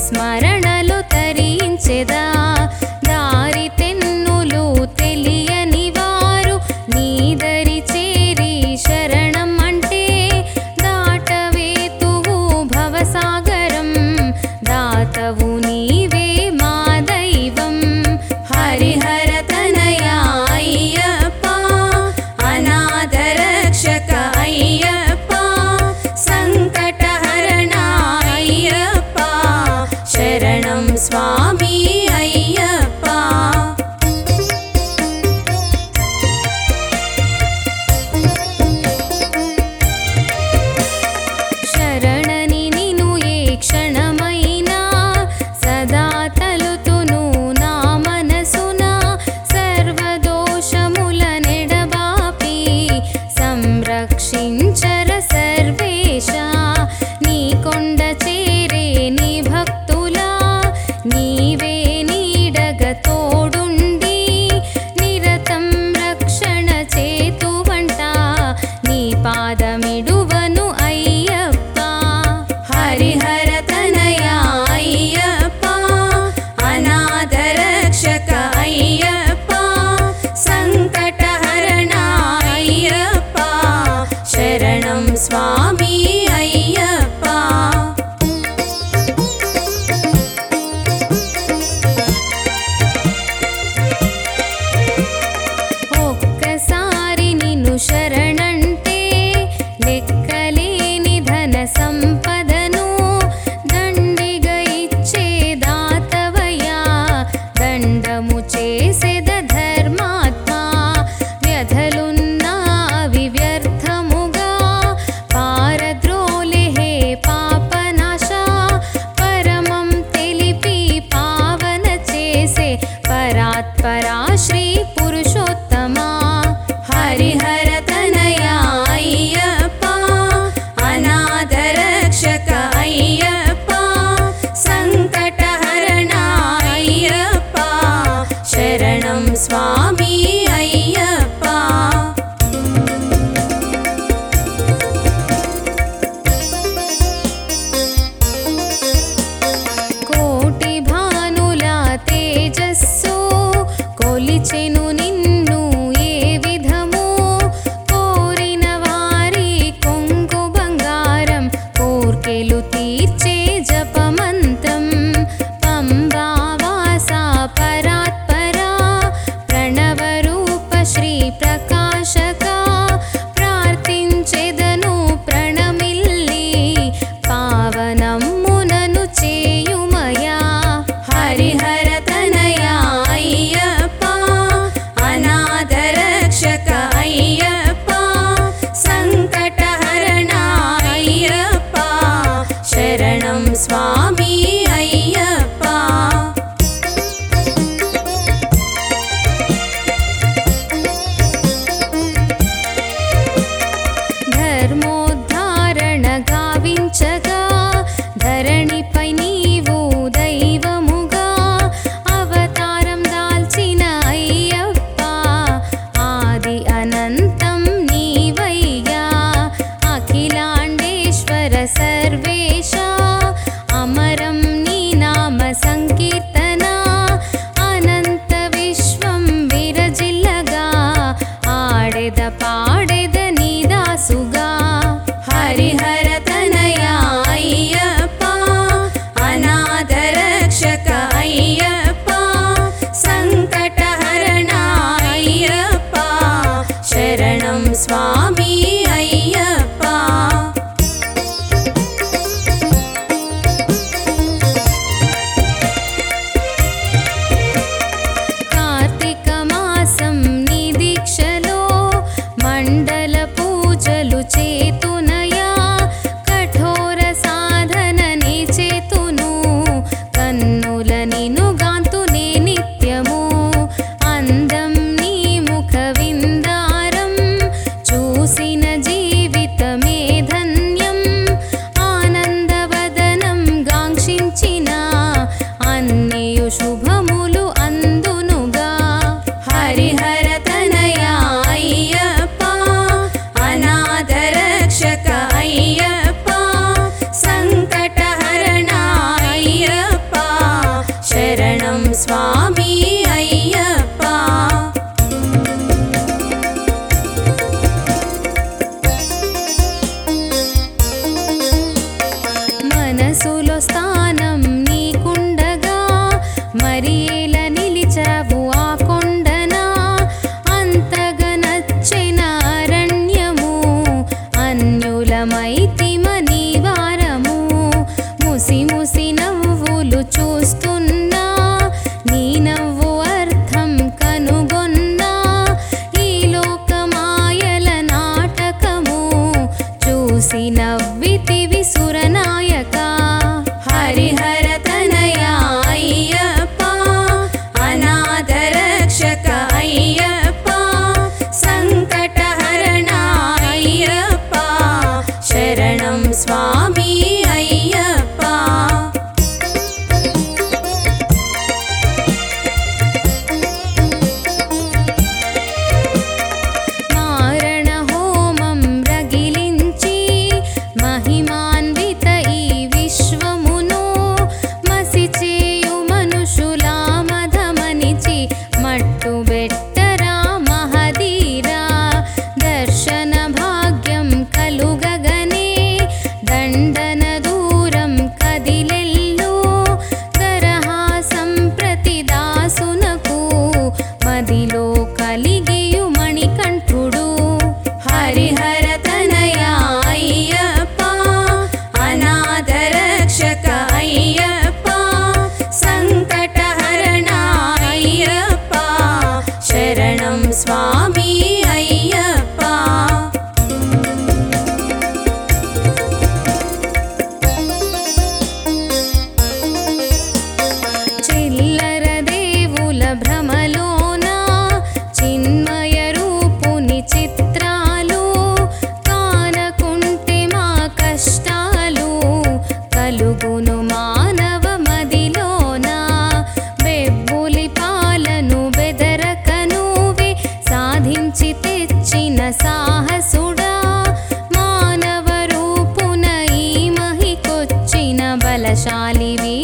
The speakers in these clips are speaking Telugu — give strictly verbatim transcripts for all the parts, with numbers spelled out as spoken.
స్మరణలు తరించెదా దారి తెన్నులు తెలియని వారు నీదరి చేరి శరణం అంటే దాటవేతువు భవసాగరం దాతవు నీవే మా దైవం హరిహర తనయా అయ్యప్ప అనాథ రక్షక అయ్యప్ప సంకటహరణ అయ్యప్ప శరణం స్వామి అయ్యప్ప।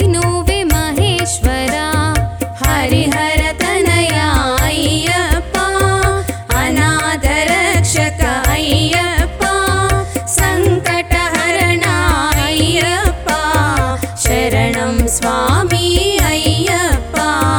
నువ్వే మహేశ్వరా హరిహర తనయా అయ్యప్ప అనాథ రక్షక అయ్యప్ప సంకటహరణ అయ్యప్ప శరణం స్వామి అయ్యప్ప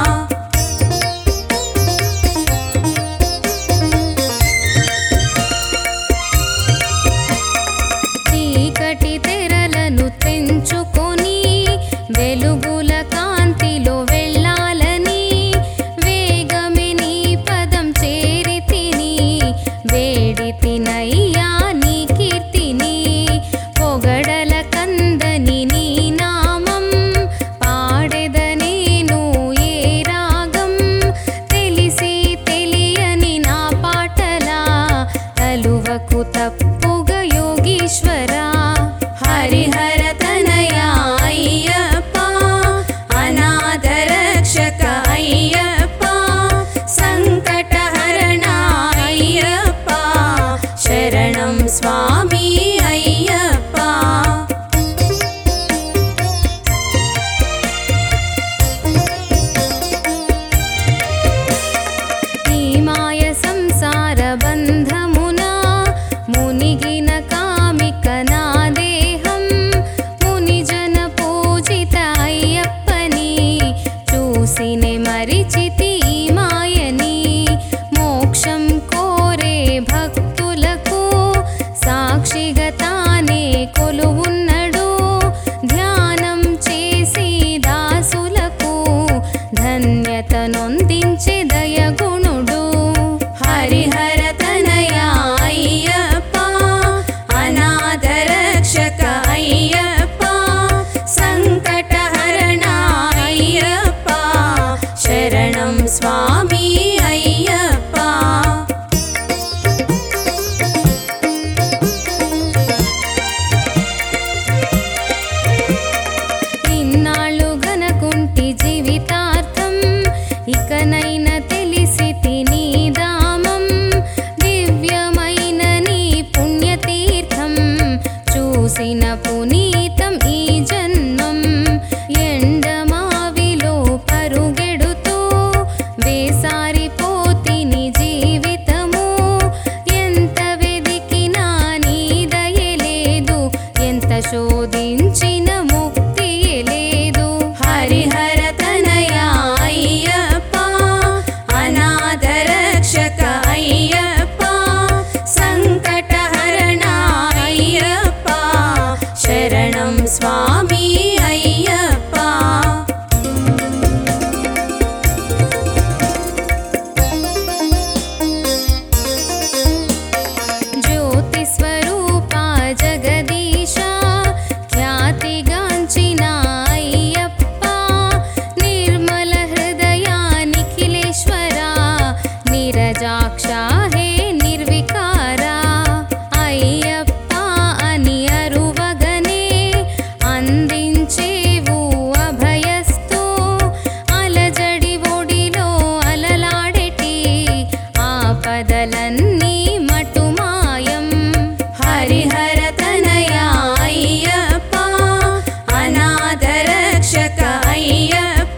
చీకటి తెరలను తెంచుకొని వెలుగుల కాంతిలో వెళ్ళాలని వేగమే నీ పదం చేరి తిని వేడి తినయ్యా నీ కీర్తిని పొగడల కందని నీ నామం పాడెద నేను ఏ రాగం తెలిసి తెలియని నా పాటలా తలువకు తప్పుగా యోగీశ్వరా హరిహర తనయా అయ్యప్ప అనాథ రక్షక అయ్యప్ప సంకటహరణ అయ్యప్ప శరణం స్వామి అయ్యప్ప ఈ మాయ సంసార బంధమున మునిగిన కామిక నా దేహం మునిజన పూజిత అయ్యప్పని చూసినే మరిచితి ఈ మాయని మోక్షం కోరే భక్తులకు సాక్షిగా తానే కొలువున్నడు ధ్యానం చేసి దాసులకు ధన్యత నొందించే దయగుణుడు హరిహర తనయా అయ్యప్ప అనాథ రక్షక అయ్యప్ప సంకటహరణ అయ్యప్ప శరణం స్వామి అయ్యప్ప ఇన్నాళ్ళు గనకుంటి జీవితార్థం ఇకనైన తెలిసి తిని దామం దివ్యమైన నీ పుణ్యతీర్థం చూసిన పునీతం ఈ జన్మం ఎండమావిలో పరుగెడుతూ వేసారిపోతిని జీవితము ఎంత వెదికినా నీ దయలేదు ఎంత శోధించిన ముక్తియే లేదు హరిహర తనయా అయ్యప్ప అనాథ రక్షక అయ్యప్ప సంకటహరణ అయ్యప్ప శరణం స్వామి అయ్యప్ప జ్యోతి స్వరూప జగదీశ ఖ్యాతిగాంచిన అయ్యప్ప నిర్మల హృదయ నిఖిలేశ్వర నిరజాక్ష హే నిర్వికారా అయ్యప్ప అని అరువగనే అందించేవు అభయస్తు అలజడి ఒడిలో అలలాడెటి ఆపదలన్నీ మటుమాయం హరిహర తనయా అయ్యప్ప అనాథ రక్షక అయ్యప్ప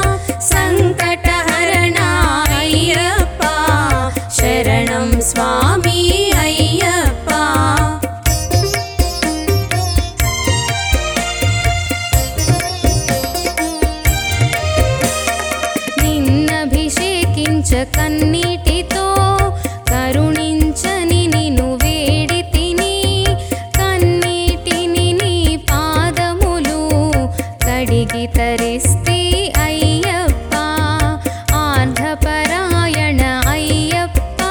సంకటహరణ అయ్యప్ప శరణం స్వామి అయ్యప్ప నిన్నభిషేకించ కన్నీటితో కరుణించని నిన్ను వేడి తిని కన్నీటిని నీ పాదములు కడిగి తరిస్తే అయ్యప్ప ఆర్ధపరాయణ అయ్యప్ప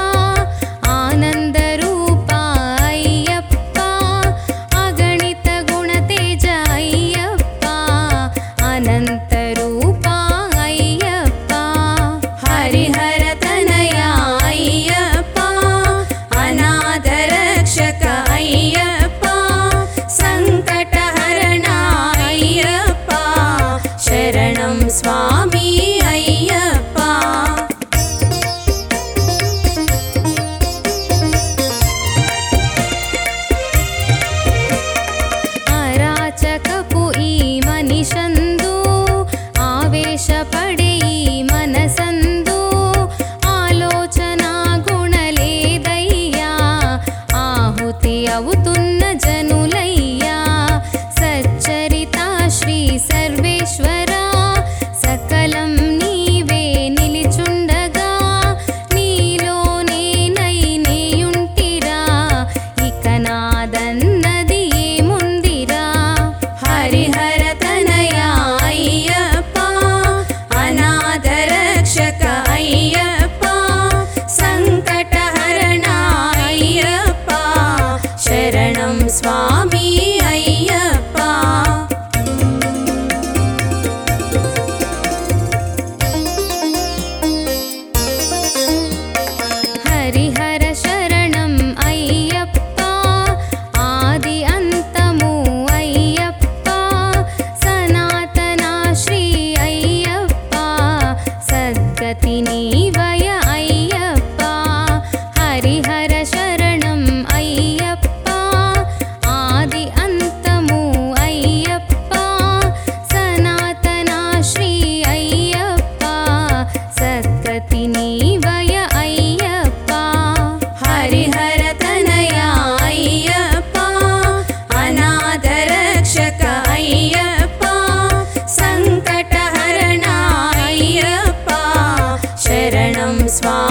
ఆనందరూప అయ్యప్ప అగణిత గుణతేజ అయ్యప్ప అనంత రూప అయ్యప్ప హరిహర తనయా అయ్యప్ప అనాథ రక్షక అయ్యప్ప సంకటహరణ అయ్యప్ప శరణం స్వామి स्वाहा